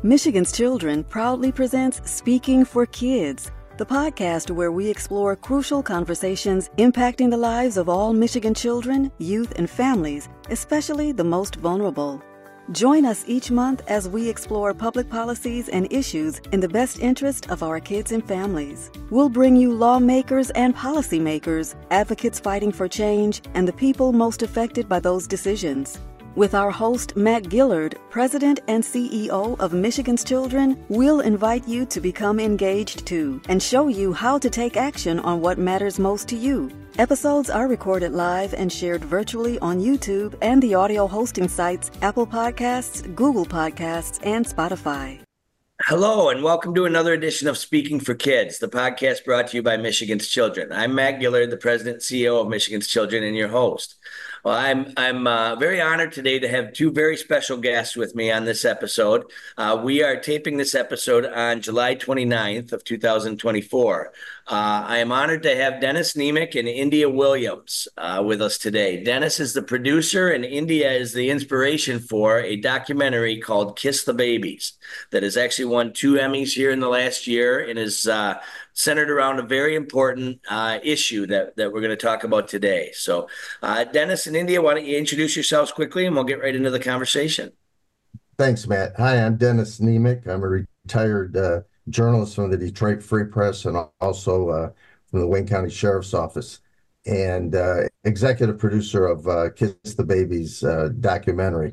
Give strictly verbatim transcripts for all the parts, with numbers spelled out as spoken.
Michigan's Children proudly presents Speaking for Kids, the podcast where we explore crucial conversations impacting the lives of all Michigan children, youth, and families, especially the most vulnerable. Join us each month as we explore public policies and issues in the best interest of our kids and families. We'll bring you lawmakers and policymakers, advocates fighting for change, and the people most affected by those decisions. With our host, Matt Gillard, President and C E O of Michigan's Children, we'll invite you to become engaged too and show you how to take action on what matters most to you. Episodes are recorded live and shared virtually on YouTube and the audio hosting sites Apple Podcasts, Google Podcasts, and Spotify. Hello, and welcome to another edition of Speaking for Kids, the podcast brought to you by Michigan's Children. I'm Matt Gillard, the President and C E O of Michigan's Children, and your host. Well, I'm I'm uh, very honored today to have two very special guests with me on this episode. Uh, we are taping this episode on July twenty-ninth of two thousand twenty-four. Uh, I am honored to have Dennis Nemec and India Williams uh, with us today. Dennis is the producer, and India is the inspiration for a documentary called Kiss the Babies that has actually won two Emmys here in the last year and is uh, centered around a very important uh, issue that, that we're going to talk about today. So, uh, Dennis and India, why don't you introduce yourselves quickly and we'll get right into the conversation. Thanks, Matt. Hi, I'm Dennis Nemec. I'm a retired uh, journalist from the Detroit Free Press and also uh, from the Wayne County Sheriff's Office and uh, executive producer of uh, Kiss the Babies uh, documentary.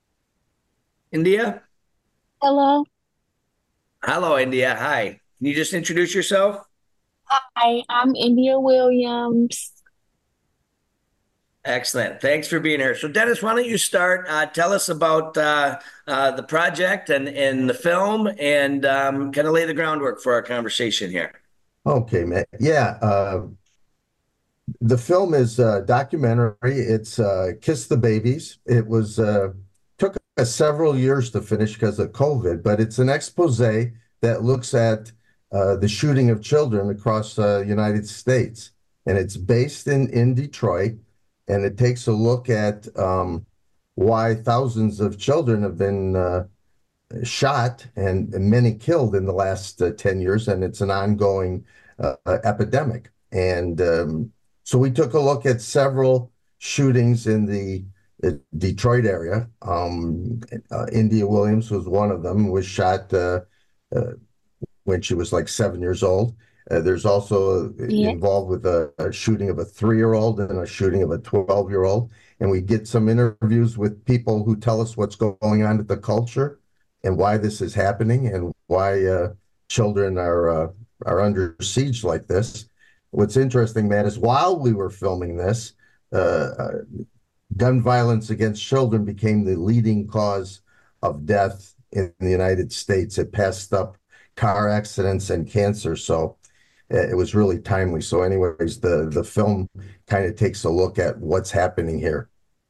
India? Hello. Hello, India. Hi. Can you just introduce yourself? Hi, I'm India Williams. Excellent. Thanks for being here. So, Dennis, why don't you start? Uh, tell us about uh, uh, the project and, and the film and um, kind of lay the groundwork for our conversation here. Okay, Matt. Yeah. Uh, the film is a documentary. It's uh, Kiss the Babies. It was uh, took us several years to finish because of COVID, but it's an expose that looks at uh, the shooting of children across the uh, United States. And it's based in, in Detroit. And it takes a look at um, why thousands of children have been uh, shot and many killed in the last uh, ten years. And it's an ongoing uh, epidemic. And um, so we took a look at several shootings in the, the Detroit area. Um, uh, India Williams was one of them, was shot uh, uh, when she was like seven years old. Uh, there's also Yeah. involved with a, a shooting of a three-year-old and a shooting of a twelve-year-old. And we get some interviews with people who tell us what's going on with the culture and why this is happening and why uh, children are uh, are under siege like this. What's interesting, Matt, is while we were filming this, uh, uh, gun violence against children became the leading cause of death in the United States. It passed up car accidents and cancer. So it was really timely. So anyways, the, the film kind of takes a look at what's happening here.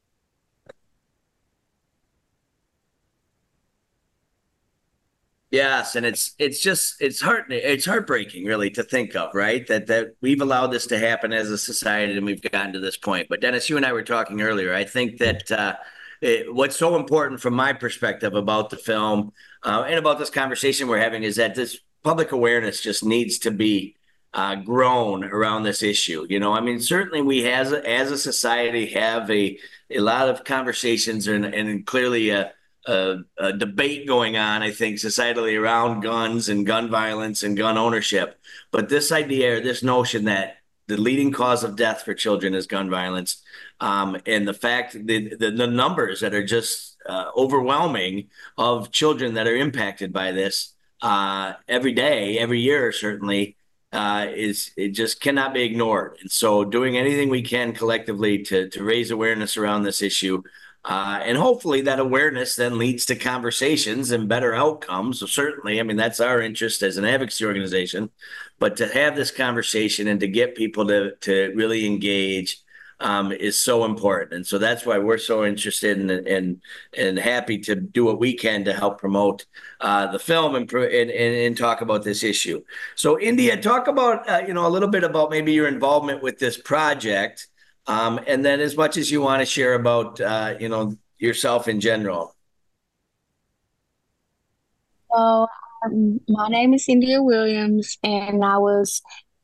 Yes, and it's it's just it's heart it's heartbreaking, really, to think of, right? That that we've allowed this to happen as a society, and we've gotten to this point. But Dennis, you and I were talking earlier. I think that uh, it, what's so important from my perspective about the film uh, and about this conversation we're having is that this public awareness just needs to be uh, grown around this issue. You know, I mean, certainly we as a, as a society have a a lot of conversations and and clearly a A, a debate going on, I think, societally around guns and gun violence and gun ownership. But this idea, or this notion that the leading cause of death for children is gun violence, um, and the fact the, the the numbers that are just uh, overwhelming of children that are impacted by this uh, every day, every year, certainly, uh, is it just cannot be ignored. And so, doing anything we can collectively to to raise awareness around this issue. Uh, and hopefully that awareness then leads to conversations and better outcomes. So certainly, I mean, that's our interest as an advocacy organization. But to have this conversation and to get people to, to really engage um, is so important. And so that's why we're so interested in, and and happy to do what we can to help promote uh, the film and, and, and talk about this issue. So India, talk about, uh, you know, a little bit about maybe your involvement with this project. Um, and then as much as you want to share about, uh, you know, yourself in general. So, um, my name is India Williams, and I was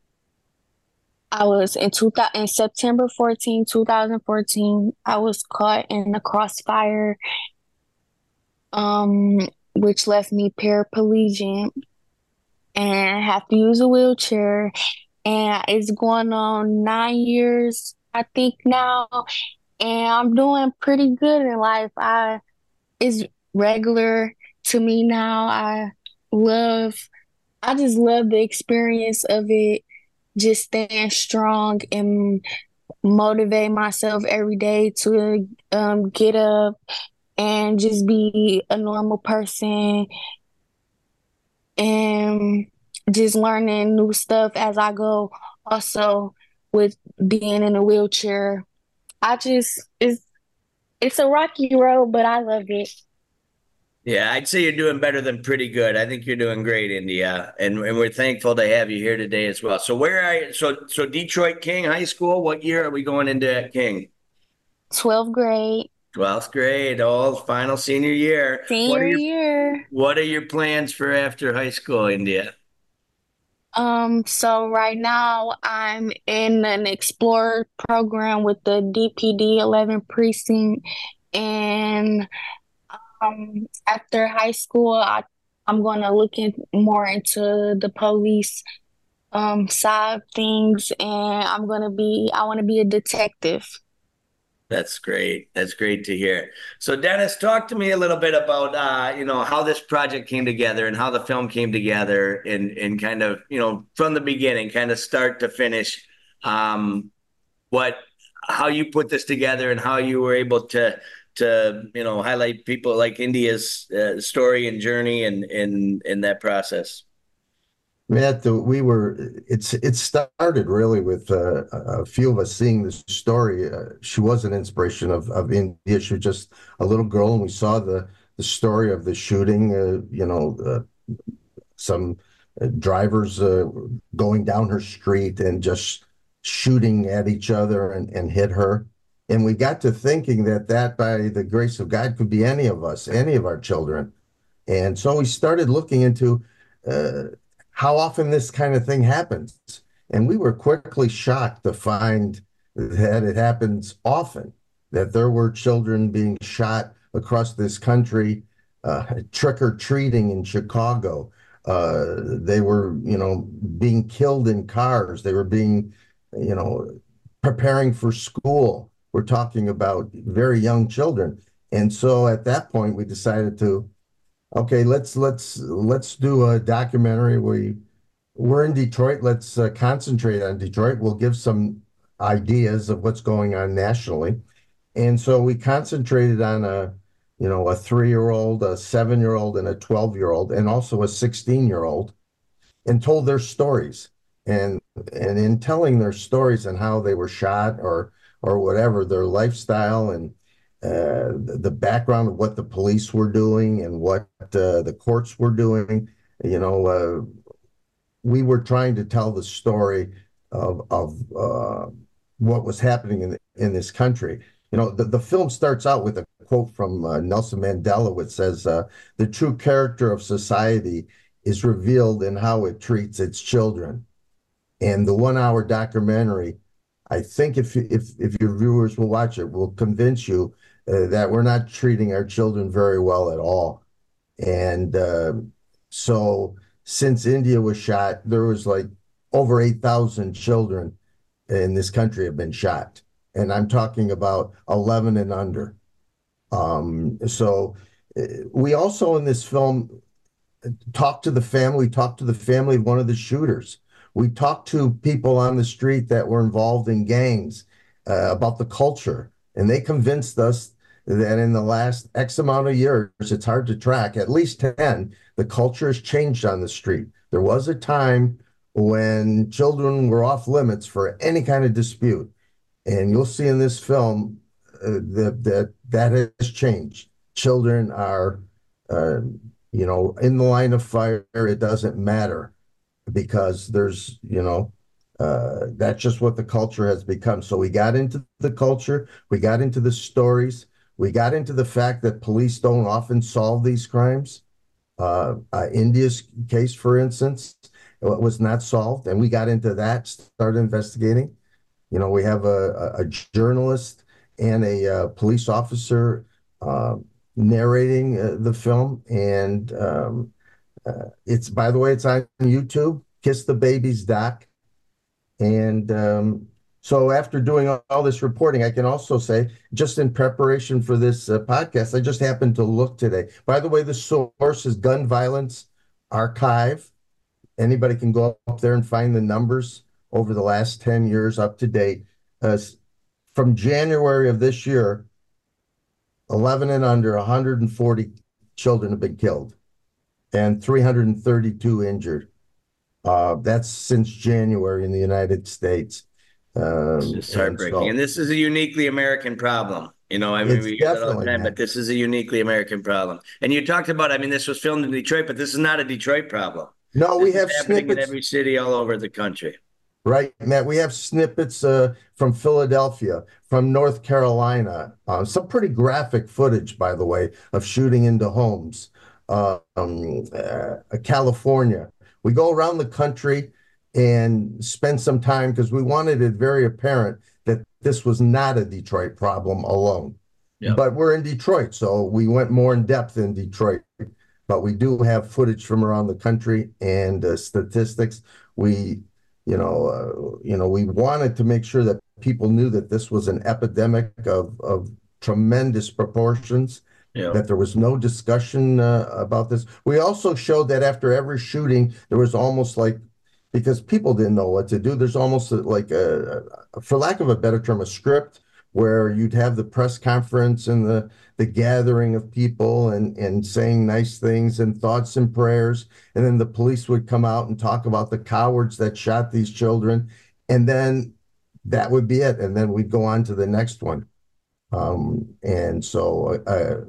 I was in two thousand in September fourteenth, two thousand fourteen. I was caught in the crossfire, um, which left me paraplegic and have to use a wheelchair. And it's going on nine years, I think now, and I'm doing pretty good in life. I It's regular to me now. I love, I just love the experience of it, just staying strong and motivate myself every day to um, get up and just be a normal person and just learning new stuff as I go. Also, with being in a wheelchair, I just, it's, it's a rocky road, but I love it. Yeah, I'd say you're doing better than pretty good. I think you're doing great, India, and and we're thankful to have you here today as well. So where are you? So so Detroit King High School. What year are we going into at King? twelfth grade, twelfth grade, all final senior year. What are senior your year. what are your plans for after high school, India? Um, so right now I'm in an Explorer program with the D P D eleven precinct, and um, after high school, I I'm going to look in more into the police um side of things, and I'm going to be I want to be a detective. That's great. That's great to hear. So Dennis, talk to me a little bit about uh, you know, how this project came together and how the film came together and and kind of, you know, from the beginning, kind of start to finish, um, what how you put this together and how you were able to to, you know, highlight people like India's uh, story and journey and in in that process. Matt, the, we were, it's, it started really with uh, a few of us seeing this story. Uh, she was an inspiration of, of India. She was just a little girl, and we saw the, the story of the shooting, uh, you know, uh, some uh, drivers uh, going down her street and just shooting at each other and, and hit her. And we got to thinking that that, by the grace of God, could be any of us, any of our children. And so we started looking into uh, how often this kind of thing happens. And we were quickly shocked to find that it happens often, that there were children being shot across this country, uh, trick-or-treating in Chicago. Uh, they were, you know, being killed in cars. They were being, you know, preparing for school. We're talking about very young children. And so at that point, we decided to, okay, let's let's let's do a documentary. We we're in Detroit. Let's uh, concentrate on Detroit. We'll give some ideas of what's going on nationally. And so we concentrated on a, you know, a three-year-old, a seven-year-old, and a twelve-year-old, and also a sixteen-year-old, and told their stories. And and in telling their stories and how they were shot or or whatever, their lifestyle and uh, the background of what the police were doing and what uh, the courts were doing, you know, uh, we were trying to tell the story of of uh, what was happening in in this country. You know, the, the film starts out with a quote from uh, Nelson Mandela, which says, uh, "The true character of society is revealed in how it treats its children." And the one-hour documentary, I think if if if your viewers will watch it, will convince you uh, that we're not treating our children very well at all. And uh, so since India was shot, there was like over eight thousand children in this country have been shot. And I'm talking about eleven and under. Um, so uh, we also in this film talked to the family, talked to the family of one of the shooters. We talked to people on the street that were involved in gangs uh, about the culture. And they convinced us that in the last X amount of years, it's hard to track, at least ten, the culture has changed on the street. There was a time when children were off limits for any kind of dispute. And you'll see in this film uh, that, that that has changed. Children are, uh, you know, in the line of fire. It doesn't matter because there's, you know, uh, that's just what the culture has become. So we got into the culture, we got into the stories, we got into the fact that police don't often solve these crimes. Uh, uh, India's case, for instance, was not solved, and we got into that, started investigating. You know, we have a, a journalist and a uh, police officer uh, narrating uh, the film, and um, uh, it's, by the way, it's on YouTube, Kiss the Babies doc. And um, so after doing all, all this reporting, I can also say, just in preparation for this uh, podcast, I just happened to look today. By the way, the source is Gun Violence Archive. Anybody can go up there and find the numbers over the last ten years up to date. Uh, from January of this year, eleven and under, one hundred forty children have been killed and three hundred thirty-two injured. Uh, that's since January in the United States. Um, It's just heartbreaking. And, so, and this is a uniquely American problem. You know, I mean, we hear that all the time, but this is a uniquely American problem. And you talked about, I mean, this was filmed in Detroit, but this is not a Detroit problem. No, this we have happening snippets in every city all over the country. Right, Matt. We have snippets uh, from Philadelphia, from North Carolina, uh, some pretty graphic footage, by the way, of shooting into homes. Uh, um, uh, California. We go around the country and spend some time because we wanted it very apparent that this was not a Detroit problem alone. Yep. But we're in Detroit, so we went more in depth in Detroit. But we do have footage from around the country and uh, statistics. We, you know, uh, you know, we wanted to make sure that people knew that this was an epidemic of of tremendous proportions. Yeah. That there was no discussion uh, about this. We also showed that after every shooting, there was almost like, because people didn't know what to do, there's almost like, a, a, for lack of a better term, a script where you'd have the press conference and the, the gathering of people and, and saying nice things and thoughts and prayers. And then the police would come out and talk about the cowards that shot these children. And then that would be it. And then we'd go on to the next one. Um, and so, uh,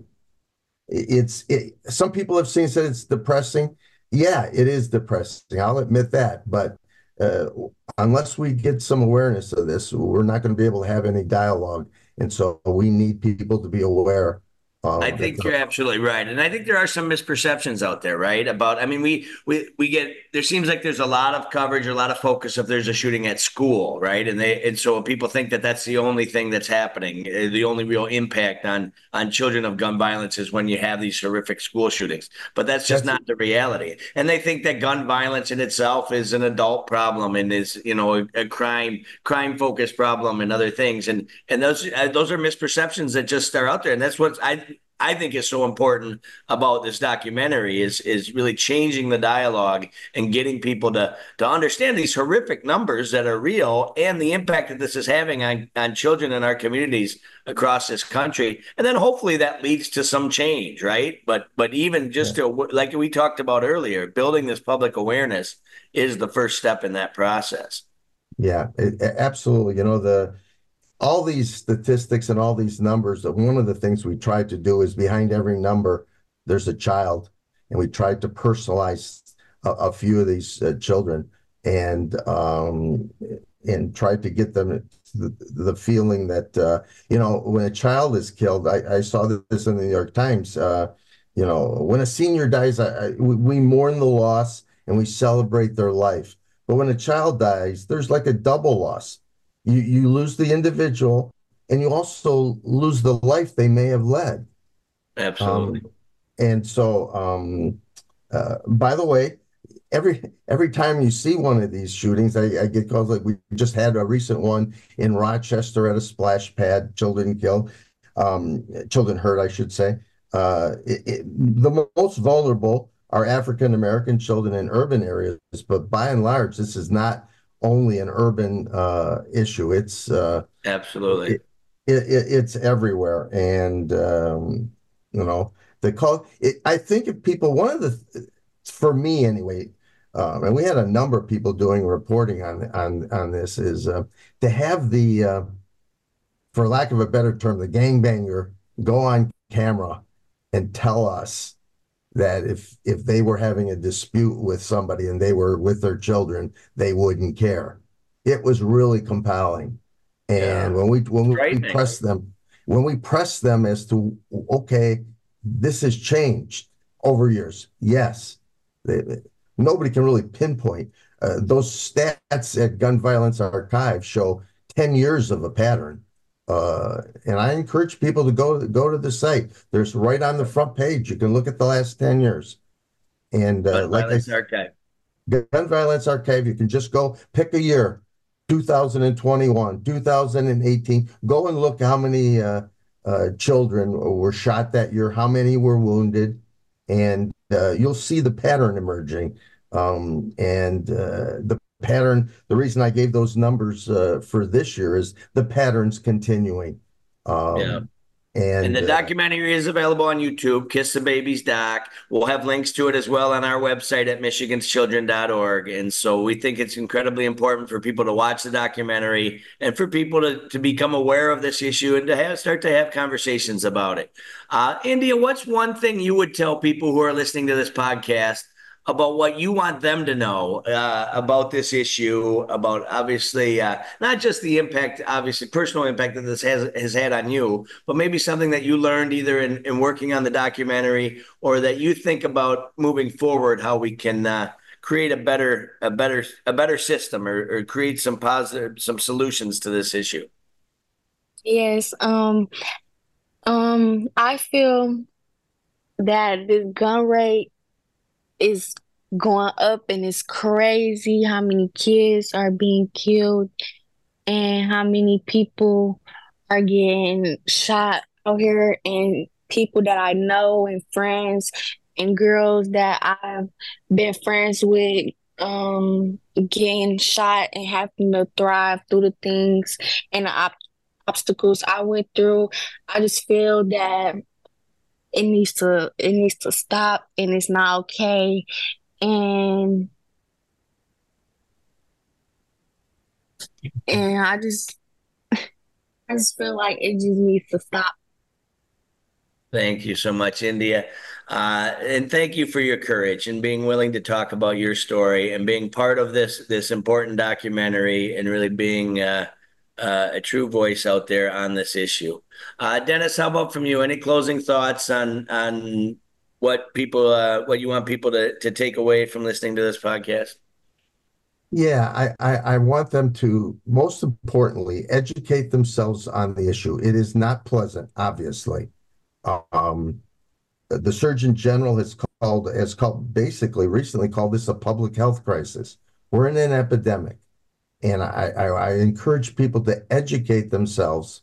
It's it, some people have seen said it's depressing. Yeah, it is depressing. I'll admit that. But uh, unless we get some awareness of this, we're not going to be able to have any dialogue. And so we need people to be aware. Um, I think you're absolutely right. And I think there are some misperceptions out there, right? About, I mean, we, we, we get, there seems like there's a lot of coverage, a lot of focus if there's a shooting at school, right? And they, and so people think that that's the only thing that's happening. The only real impact on, on children of gun violence is when you have these horrific school shootings, but that's just that's not the reality. And they think that gun violence in itself is an adult problem and is, you know, a, a crime, crime focused problem and other things. And, and those, those are misperceptions that just are out there. And that's what I, I think is so important about this documentary is is really changing the dialogue and getting people to to understand these horrific numbers that are real and the impact that this is having on, on children in our communities across this country. And then hopefully that leads to some change, right? But but even just yeah. to, like we talked about earlier, building this public awareness is the first step in that process. Yeah, it, absolutely. You know, the all these statistics and all these numbers, one of the things we tried to do is behind every number, there's a child. And we tried to personalize a, a few of these uh, children and um, and tried to get them the, the feeling that, uh, you know, when a child is killed, I, I saw this in the New York Times, uh, you know, when a senior dies, I, I, we, we mourn the loss and we celebrate their life. But when a child dies, there's like a double loss. You you lose the individual, and you also lose the life they may have led. Absolutely. Um, and so, um, uh, by the way, every every time you see one of these shootings, I, I get calls like we just had a recent one in Rochester at a splash pad, children killed, um, children hurt, I should say. Uh, it, it, the most vulnerable are African American children in urban areas, but by and large, this is not only an urban uh, issue. It's uh, absolutely it, it, it, it's everywhere, and um, you know the call. It, I think if people, one of the, for me anyway, um, and we had a number of people doing reporting on on on this, is uh, to have the, uh, for lack of a better term, the gangbanger go on camera and tell us that if if they were having a dispute with somebody and they were with their children, they wouldn't care. It was really compelling. And yeah. when we when we, we press them, when we press them as to, okay, this has changed. over years. Yes. They, nobody can really pinpoint. Uh, those stats at Gun Violence Archive show ten years of a pattern. Uh, and I encourage people to go, go to the site. There's right on the front page. You can look at the last ten years. And uh, Gun like Violence I said, Archive. Gun Violence Archive, you can just go pick a year, two thousand twenty-one, two thousand eighteen. Go and look how many uh, uh, children were shot that year, how many were wounded, and uh, you'll see the pattern emerging. Um, and uh, the pattern, the reason I gave those numbers uh, for this year is the pattern's continuing. Um, Yeah. And, And the uh, documentary is available on YouTube, Kiss the Babies Doc. We'll have links to it as well on our website at michigans children dot org. And so we think it's incredibly important for people to watch the documentary and for people to, to become aware of this issue and to have, start to have conversations about it. Uh, India, what's one thing you would tell people who are listening to this podcast about what you want them to know uh, about this issue, about obviously uh, not just the impact, obviously personal impact that this has has had on you, but maybe something that you learned either in, in working on the documentary or that you think about moving forward, how we can uh, create a better a better a better system or, or create some positive some solutions to this issue. Yes, um, um, I feel that this gun rate is going up and it's crazy how many kids are being killed and how many people are getting shot out here, and people that I know and friends and girls that I've been friends with um getting shot and having to thrive through the things and the op- obstacles I went through. I just feel that it needs to it needs to stop, and it's not okay. And and I just I just feel like it just needs to stop. Thank you so much, India. Uh, and thank you for your courage and being willing to talk about your story and being part of this this important documentary and really being uh, uh, a true voice out there on this issue. Uh, Dennis, how about from you? Any closing thoughts on on what people uh, what you want people to to take away from listening to this podcast? Yeah, I, I, I want them to, most importantly, educate themselves on the issue. It is not pleasant, obviously. Um, the Surgeon General has called, has called, basically recently called this a public health crisis. We're in an epidemic. And I, I, I encourage people to educate themselves.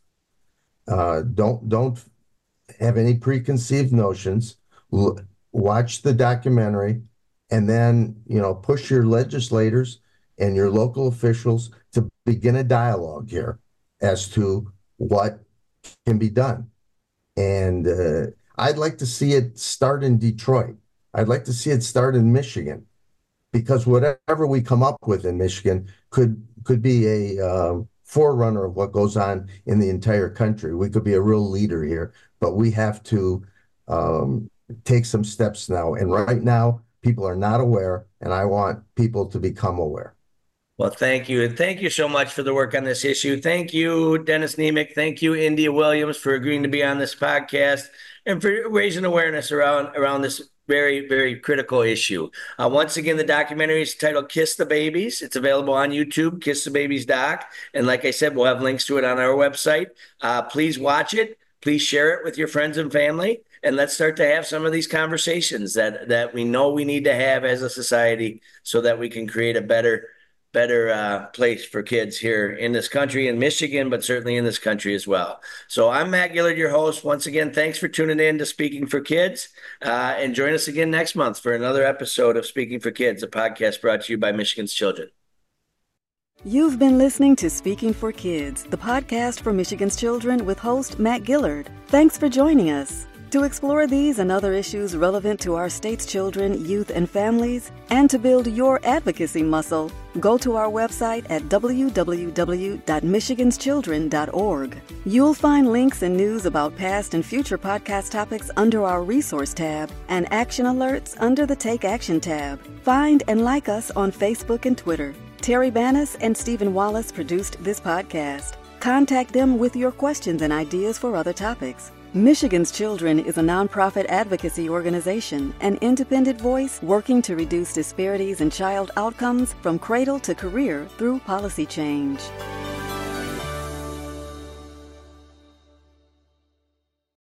Uh, don't, don't have any preconceived notions. L- watch the documentary and then, you know, push your legislators and your local officials to begin a dialogue here as to what can be done. And uh, I'd like to see it start in Detroit. I'd like to see it start in Michigan, because whatever we come up with in Michigan could could be a um, forerunner of what goes on in the entire country. We could be a real leader here, but we have to um, take some steps now. And right now, people are not aware, and I want people to become aware. Well, thank you. And thank you so much for the work on this issue. Thank you, Dennis Nemec. Thank you, India Williams, for agreeing to be on this podcast and for raising awareness around, around this very, very critical issue. Uh, once again, the documentary is titled Kiss the Babies. It's available on YouTube, Kiss the Babies Doc. And like I said, we'll have links to it on our website. Uh, please watch it. Please share it with your friends and family. And let's start to have some of these conversations that, that we know we need to have as a society so that we can create a better better uh, place for kids here in this country, in Michigan, but certainly in this country as well. So I'm Matt Gillard, your host. Once again, thanks for tuning in to Speaking for Kids. Uh, and join us again next month for another episode of Speaking for Kids, a podcast brought to you by Michigan's Children. You've been listening to Speaking for Kids, the podcast for Michigan's Children with host Matt Gillard. Thanks for joining us. To explore these and other issues relevant to our state's children, youth, and families, and to build your advocacy muscle, go to our website at w w w dot michigans children dot org. You'll find links and news about past and future podcast topics under our Resource tab and action alerts under the Take Action tab. Find and like us on Facebook and Twitter. Terry Bannis and Stephen Wallace produced this podcast. Contact them with your questions and ideas for other topics. Michigan's Children is a nonprofit advocacy organization, an independent voice working to reduce disparities in child outcomes from cradle to career through policy change.